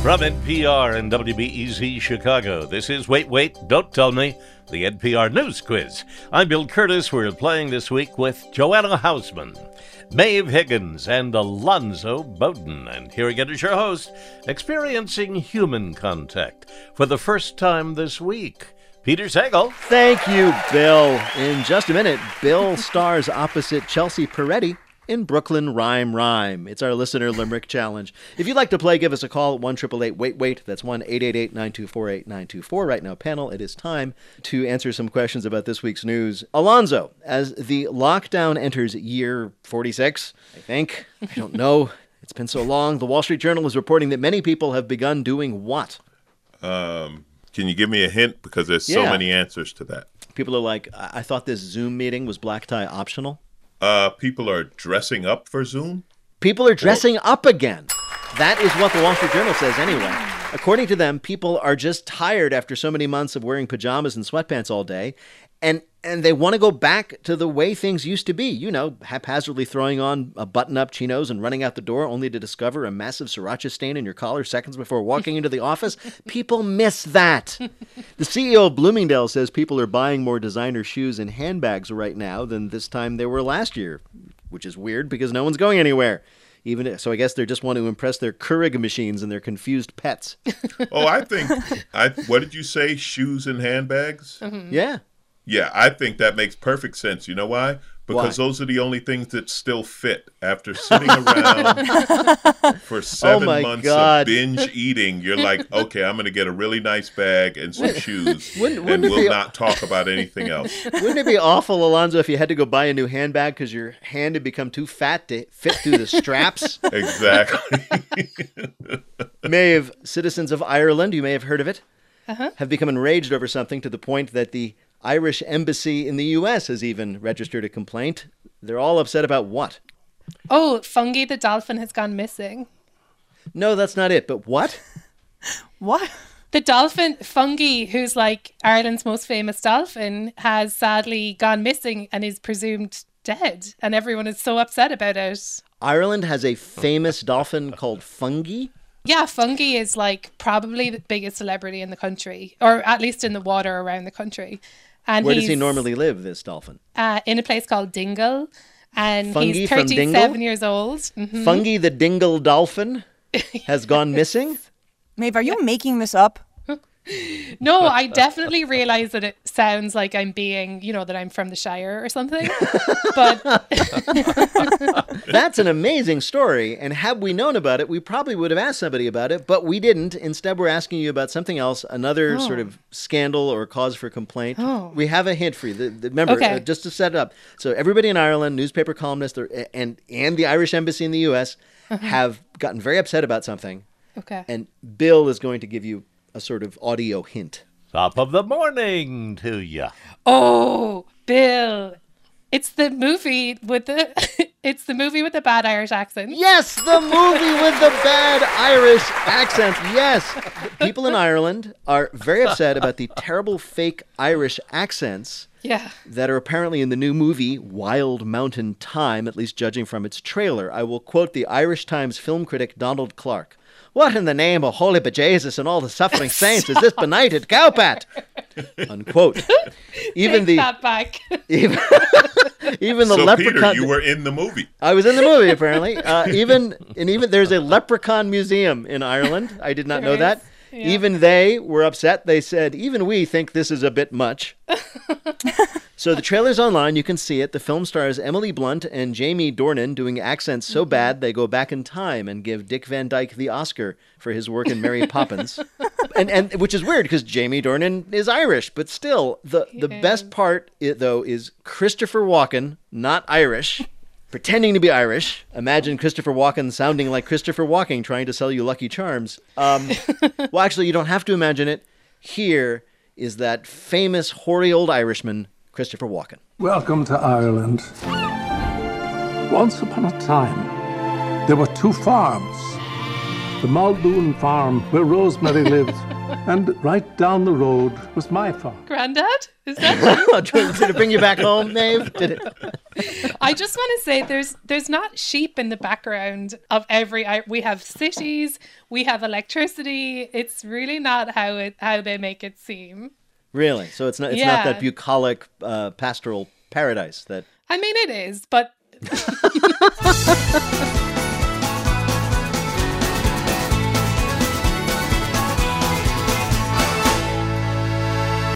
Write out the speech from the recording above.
From NPR and WBEZ Chicago, this is Wait, Wait, Don't Tell Me, the NPR News Quiz. I'm Bill Curtis. We're playing this week with Joanna Hausman, Maeve Higgins, and Alonzo Bowden. And here again is your host, experiencing human contact for the first time this week, Peter Sagal. Thank you, Bill. In just a minute, Bill stars opposite Chelsea Peretti in Brooklyn Rhyme. It's our listener limerick challenge. If you'd like to play, give us a call at 1-888-WAIT-WAIT. That's 1-888-924-8924. Right now, panel, it is time to answer some questions about this week's news. Alonzo, as the lockdown enters year 46, I think, I don't know, it's been so long, the Wall Street Journal is reporting that many people have begun doing what? Can you give me a hint? Because there's so many answers to that. People are like, I thought this Zoom meeting was black tie optional. People are dressing up for Zoom? People are dressing up again. That is what the Wall Street Journal says anyway. According to them, people are just tired after so many months of wearing pajamas and sweatpants all day, and they want to go back to the way things used to be. You know, haphazardly throwing on a button-up chinos and running out the door only to discover a massive sriracha stain in your collar seconds before walking into the office. People miss that. The CEO of Bloomingdale says people are buying more designer shoes and handbags right now than this time they were last year, which is weird because no one's going anywhere. So I guess they just want to impress their Keurig machines and their confused pets. Oh, what did you say? Shoes and handbags? Mm-hmm. Yeah. Yeah, I think that makes perfect sense. You know why? Because those are the only things that still fit after sitting around for 7 months of binge eating. You're like, okay, I'm going to get a really nice bag and some shoes, and we'll not talk about anything else. Wouldn't it be awful, Alonzo, if you had to go buy a new handbag because your hand had become too fat to fit through the straps? Exactly. Maeve, citizens of Ireland, you may have heard of it, have become enraged over something to the point that the Irish embassy in the U.S. has even registered a complaint. They're all upset about what? Oh, Fungi the dolphin has gone missing. No, that's not it. But what? What? The dolphin, Fungi, who's like Ireland's most famous dolphin, has sadly gone missing and is presumed dead. And everyone is so upset about it. Ireland has a famous dolphin called Fungi? Yeah, Fungi is like probably the biggest celebrity in the country, or at least in the water around the country. And where does he normally live, this dolphin? In a place called Dingle. And Fungi he's from 37 Dingle? years old. Mm-hmm. Fungi the Dingle dolphin has gone missing? Maeve, are you making this up? No, I definitely realize that it sounds like I'm being, that I'm from the Shire or something. But that's an amazing story. And had we known about it, we probably would have asked somebody about it, but we didn't. Instead, we're asking you about something else, another sort of scandal or cause for complaint. We have a hint for you. Remember, just to set it up. So everybody in Ireland, newspaper columnists, and the Irish embassy in the U.S. have gotten very upset about something. Okay. And Bill is going to give you a sort of audio hint. Top of the morning to you. Oh, Bill. It's the movie with the bad Irish accent. Yes, the movie with the bad Irish accent. Yes. People in Ireland are very upset about the terrible fake Irish accents that are apparently in the new movie Wild Mountain Thyme, at least judging from its trailer. I will quote the Irish Times film critic Donald Clark. What in the name of holy bejesus and all the suffering saints is this benighted cowpat? Unquote. Take that back. Even the so leprechaun. Peter, you were in the movie. I was in the movie, apparently. Even there's a leprechaun museum in Ireland. I did not know that. Yeah. Even they were upset. They said, even we think this is a bit much. So the trailer's online. You can see it. The film stars Emily Blunt and Jamie Dornan doing accents so bad they go back in time and give Dick Van Dyke the Oscar for his work in Mary Poppins. and which is weird because Jamie Dornan is Irish. But still, the best part, though, is Christopher Walken, not Irish, pretending to be Irish. Imagine Christopher Walken sounding like Christopher Walken trying to sell you Lucky Charms. Well, actually, you don't have to imagine it. Here is that famous hoary old Irishman, Christopher Walken. Welcome to Ireland. Once upon a time, there were two farms. The Muldoon farm, where Rosemary lived, And right down the road was my farm. Granddad? Is that you? Did it bring you back home, Maeve? Did it? I just want to say there's not sheep in the background of every. We have cities, we have electricity. It's really not how they make it seem. Really? So it's not that bucolic pastoral paradise that. I mean, it is, but.